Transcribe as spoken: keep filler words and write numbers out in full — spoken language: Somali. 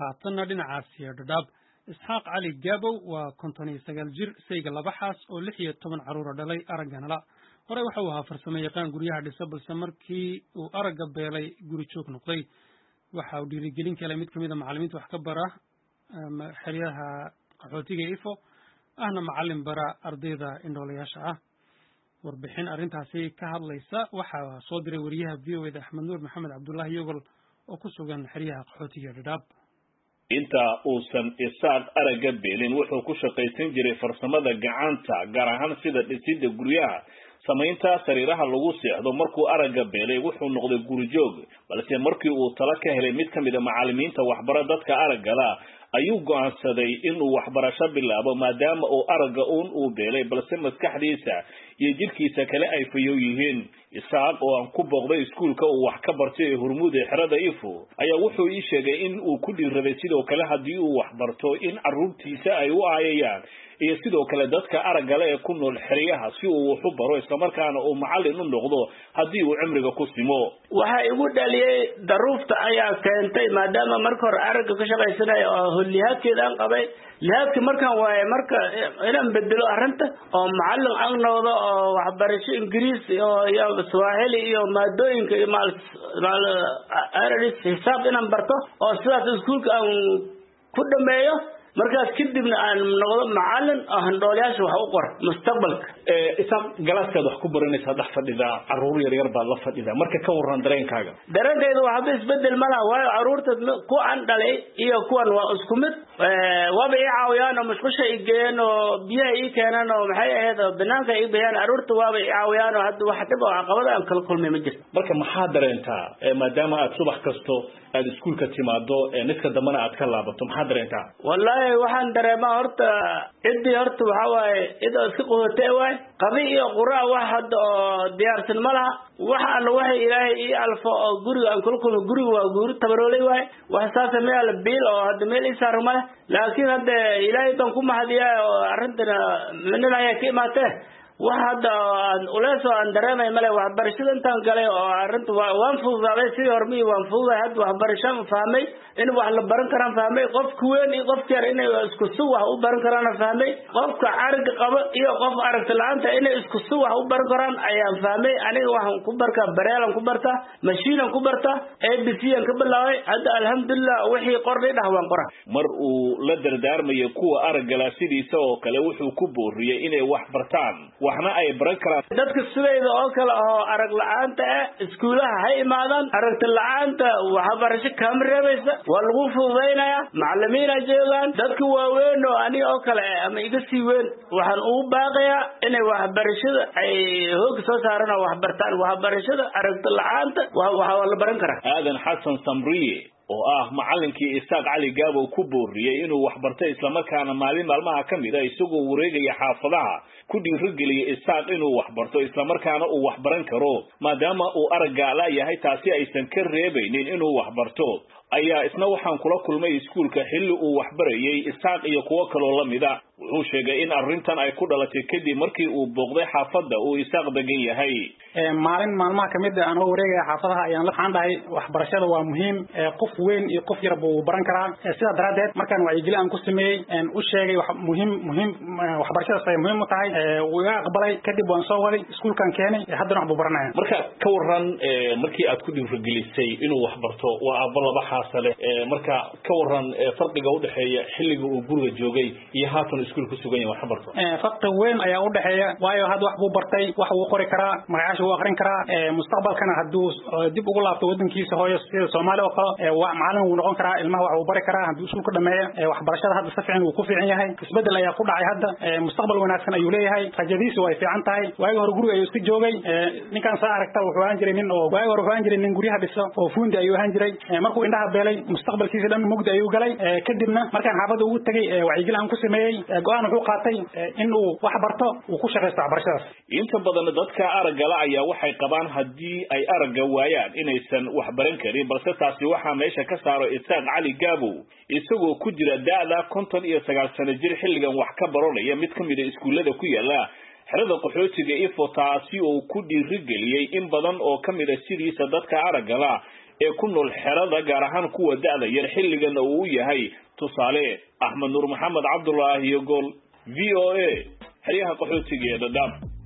haatanna dhinacaasi dhadhaab isxaaq cali gaabow waa konton iyo sagaal jir sayga laba xaas oo lix iyo toban caruura dhalay aragganala hore waxa uu ahaa farsamo yaqaan guryaha dhisa balse markii uu aragga beelay guri joog noqday waxa uu dhiirigelin kale mid kamid a macallimiinta wax ka bara xeryaha qaxootiga ifo ahna macallin bara ardayda indhoolayaasha ah warbixin arrintaasi ka hadlaysa waxaa soo diray wariyaha v o e da axmed nuur maxamed cabdullaahi yogol oo ku sugan xeryaha qaxootiga dhadhaab inta uusan isaaq aragga beelin wuxuu ku shaqaysan jiray farsamada gacanta gaar ahaan sida dhisidda guryaha samaynta sariiraha lagu seexdo markuu aragga beelay wuxuu noqday guri joog balse markii uu talo ka helay mid kamid a macallimiinta waxbara dadka araggala ayuu go'aansaday inuu waxbarasho bilaabo maadaama uu aragga uun uu beelay balse maskaxdiisa iyo jirkiisa kale ay fayow yihiin isaaq oo aan ku booqday iskuulka uu wax ka bartay ee hurmuud ee xerada ifo ayaa wuxuu ii sheegay in uu ku dhiirraday sidoo kale haddii uu wax barto in carruurtiisa ay u aayayaan iyo sidoo kale dadka araggale ee ku nool xeryaha si uu wax u baro islamarkaana uu macallin u noqdo haddii uu cimriga ku simo waxa igu dhaliyay daruufta ayaa keentay maadaama marka hore aragga ka shaqaysanaya oo lihaadkeedaan qabay lihaadka markaan waaye marka inaan bedelo arrinta oo macallin aan noqdo oo waxbarasho ingiriis iyo swahili iyo maadooyinka iyo maal maal arabic xisaab inaan barto oo sidaas iskuulka aan ku dhameeyo markaas kadibna aan noqdo macallin oo handhoolayaasha wax u qor mustaqbalka ee isaaq galaaskaad wax ku baranaysaa dhex fadhida carruur yar yar baad la fadhida marka ka warran dareenkaaga dareenkayda waxba isbedel ma laha waayo carruurta kuwan dhalay iyo kuwan waa isku mid waaba ii caawiyaan oo musqusha i geeyeen oo biyaha ii keenaan oo maxay ahayd oo banaanka ii bayaan carruurta waaba ii caawiyaan oo hadda wax dhib oo caqabada aan kala kulmay ma jirto marka maxaa dareentaa maadaama aad subax kasto aad iskuulka timaado niska dambana aad ka laabato maxaa dareentaa wallahi waxaan dareemaa horta cidii horta waxa waaye cid oo iska qohotay waay qabi iyo quraa wax hadda oo diyaarsan ma laha wax alla waxa ilaahay ii alfo oo guriga aan kula kulmo guriga waa guri tabaroolay waay wax saasa meel biil oo hadda meel ii saaran ma leh laakiin hadda ilaahay baan ku mahadiyaa oo arrintana minna ayaa ka imaatee wax hadda aan uleeso aan dareemay male waxbarashada intaan galay oo arrinta waan fududaaday sidii hormii waan fududay hadda waxbarashaan fahmay in wax la baran karaan fahmay qofka weyn iyo qofka yar inay isku si wax u baran karaan fahmay qofka aragga qaba iyo qof aragti la'aanta inay isku si wax u baran karaan ayaan fahmay aniga waxaan ku barkaa bareelan ku bartaa mashiinan ku bartaa A B C aan ka bilaabay hadda alxamdulillah wixii qornay dhax waan qoraa mar uu la dardaarmayo kuwa araggala sidiisa oo kale wuxuu ku booriyay inay wax bartaan waxna ay baran karaan dadka sidayda oo kale oo arag la'aanta ah iskuulaha hay imaadaan aragti la'aanta waxbarasho kama reebaysa waa lagu fududaynaya macallimiina joogaan dadka waaweyn oo aniga oo kale ama iga sii weyn waxaan ugu baaqayaa inay waxbarashada ay hoog soo saaraan oo wax bartaan waxbarashada aragti la'aanta waxa la baran karaa aadan xasan samriye oo ah macallinkii isaaq cali gaabow ku booriyay inuu wax bartay isla markaana maalin maalmaha ka mid ah isagoo wareegaya xaafadaha ku dhiirigeliyay isaaq inuu wax barto isla markaana uu wax baran karo maadaama uu aragga la yahay taasi aysan ka reebaynin inuu wax barto ayaa isna waxaan kula kulmay iskuulka xilli uu wax barayay isaaq iyo kuwo kaloo la mid ah wuxuu sheegay in arrintan ay ku dhalatay kadib markii uu booqday xaafadda uu isaaq degan yahay maalin maalmaha ka mid ah anoo wareegaya xaafadaha ayaan la waxaan dhahay waxbarashada waa muhiim qof weyn iyo qof yar buu baran karaa sidaa daraaddeed markaan wacyigeli aan ku sameeyey u sheegay wax muhiim muhiim waxbarashadaas ay muhiim u tahay wuu iga aqbalay kadib waan soo waday iskuulkaan keenay haddana wax buu baranaya marka ka warran markii aad ku dhiirigelisay inuu wax barto waa aabba laba xaasa leh marka ka warran farqiga u dhexeeya xilliga uu guriga joogay iyo haatan iskuulka sugan yahay wax barto farqi weyn ayaa u dhexeeya waayo hadda wax buu bartay wax wuu qori karaa magacaasha wuu aqrin karaa mustaqbalkana hadduu dib ugu laabto waddankiisa hooyo sida Soomaaliya oo kale waa macallin uu noqon karaa ilmaha wax uu bari karaa hadduu iskuulka dhameeyo waxbarashada hadda si fiican uu ku fiican yahay isbedel ayaa ku dhacay hadda mustaqbal wanaagsan ayuu leeyahay rajadiisu way fiican tahay waagi hore guriga ayuu iska joogay ninkan saa aragta wuxuu ahaan jiray nin oo waagi hore wuxuu ahaan jiray nin guryaha dhisa oo fuundi ayuu ahaan jiray markuu indhaha beelay mustaqbalkiisa dhan mugdi ayuu galay kadibna markaan xaafadda ugu tagay wacyigeli aan ku sameeyey go'aan wuxuu qaatay in uu wax barto uu ku shaqeysto waxbarashadaas inta badan dadka araggala ayaa waxay qabaan haddii ay aragga waayaan inaysan wax baran karin balse taasi waxaa meesha ka saaro isaaq cali gaabow isagoo ku jira da'da konton iyo sagaal sano jir xilligan wax ka baranaya mid ka mid a iskuullada ku yaala xerada qaxootiga ifo taasi oo ku dhiirigeliyey in badan oo ka mid a sidiisa dadka araggala ee ku nool xerada gaar ahaan kuwa da'da yar xilligana uu yahay tusaale Axmed Nuur Maxamed Cabdullaahi iyo Gol V O A xeryaha qaxootiga ee Dadaab.